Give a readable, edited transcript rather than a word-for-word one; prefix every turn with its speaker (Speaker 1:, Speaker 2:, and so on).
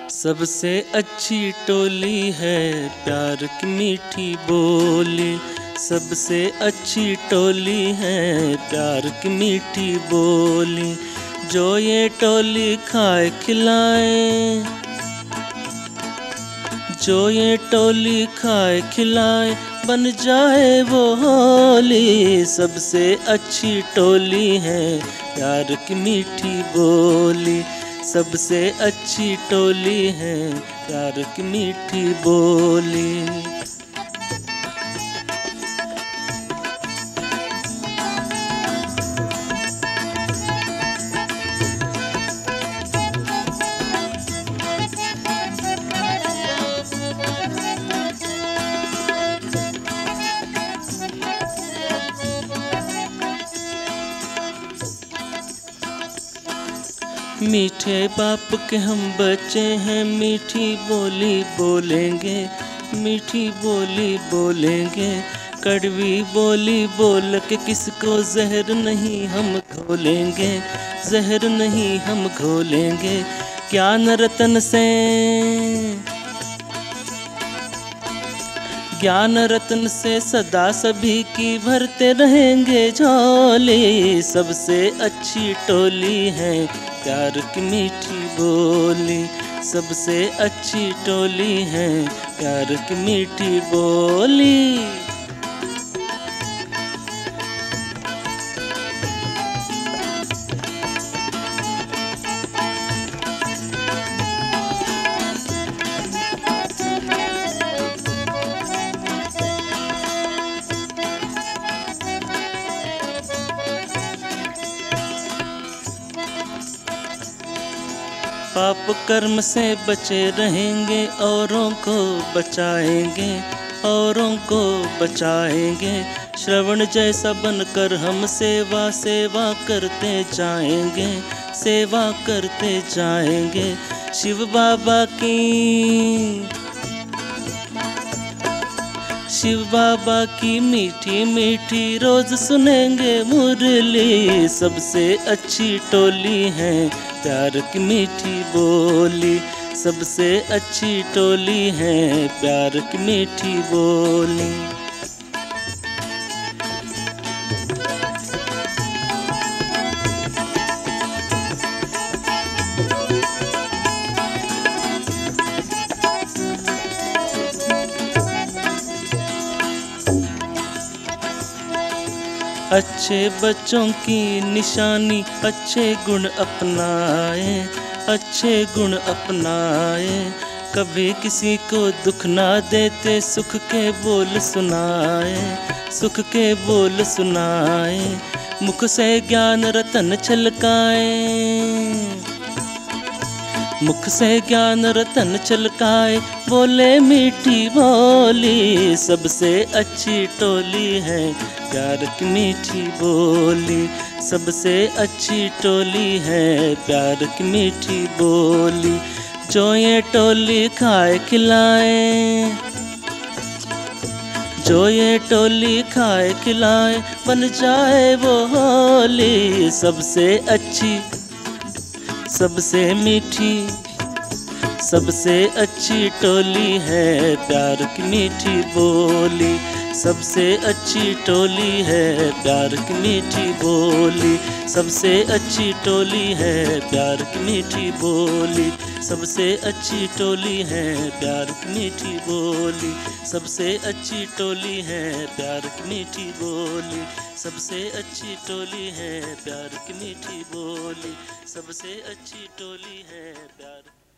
Speaker 1: सबसे अच्छी टोली है प्यार की मीठी बोली। सबसे अच्छी टोली है प्यार की मीठी बोली। जो ये टोली खाए खिलाए, जो ये टोली खाए खिलाए, बन जाए वो होली। सबसे अच्छी टोली है प्यार की मीठी बोली। सबसे अच्छी टोली है प्यार की मीठी बोली। मीठे बाप के हम बच्चे हैं, मीठी बोली बोलेंगे, मीठी बोली बोलेंगे। कड़वी बोली बोल के किसको जहर नहीं हम घोलेंगे, जहर नहीं हम घोलेंगे। ज्ञान रतन से, ज्ञान रत्न से सदा सभी की भरते रहेंगे झोली। सबसे अच्छी टोली है प्यार की मीठी बोली। सबसे अच्छी टोली है प्यार की मीठी बोली। पाप कर्म से बचे रहेंगे, औरों को बचाएंगे, औरों को बचाएंगे। श्रवण जैसा बनकर हम सेवा सेवा करते जाएंगे, सेवा करते जाएंगे। शिव बाबा की, शिव बाबा की मीठी मीठी रोज सुनेंगे मुरली। सबसे अच्छी टोली है प्यार की मीठी बोली। सबसे अच्छी टोली है प्यार की मीठी बोली। अच्छे बच्चों की निशानी अच्छे गुण अपनाए, अच्छे गुण अपनाए। कभी किसी को दुख ना देते, सुख के बोल सुनाए, सुख के बोल सुनाए। मुख से ज्ञान रतन छलकाए, मुख से ज्ञान रतन छलकाए, बोले मीठी बोली। सबसे अच्छी टोली है प्यार की मीठी बोली। सबसे अच्छी टोली है प्यार की मीठी बोली। जो ये टोली खाए खिलाए, जो ये टोली खाए खिलाए, बन जाए वो होली। सबसे अच्छी, सबसे मीठी, सबसे अच्छी टोली है प्यार की मीठी बोली। सबसे अच्छी टोली है प्यार की मीठी बोली। सबसे अच्छी टोली है प्यार की मीठी बोली। सबसे अच्छी टोली है प्यार की मीठी बोली। सबसे अच्छी टोली है प्यार की मीठी बोली। सबसे अच्छी टोली है प्यार की मीठी बोली। सबसे अच्छी टोली है प्यार